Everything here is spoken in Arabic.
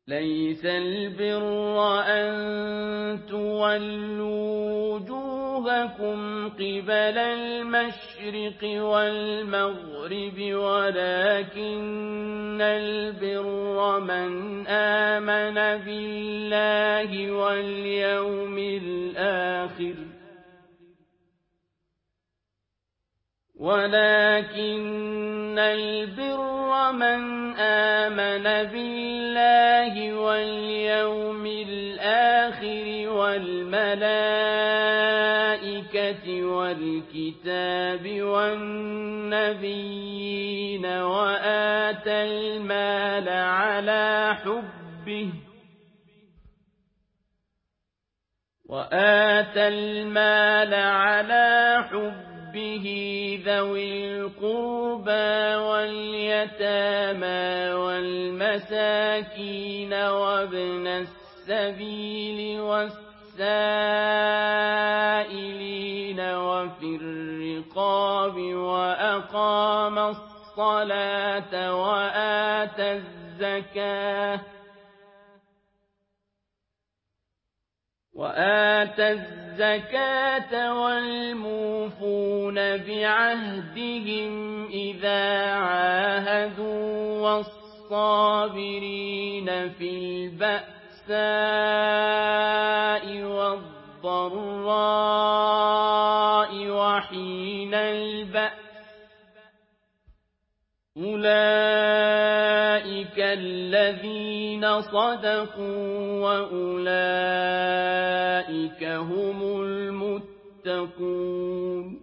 ليس البر أن تولوا وجوهكم قبل المشرق والمغرب ولكن البر من آمن بالله واليوم الآخر والملائكة والكتاب والنبيين وآتى المال على حبه ذوي القربى واليتامى والمساكين وابن السبيل والسائلين وفي الرقاب وأقام الصلاة وآتى الزكاة والموفون بعهدهم إذا عاهدوا والصابرين في البأساء والضراء وحين البأس أولئك الذين صدقوا وأولئك هم المتقون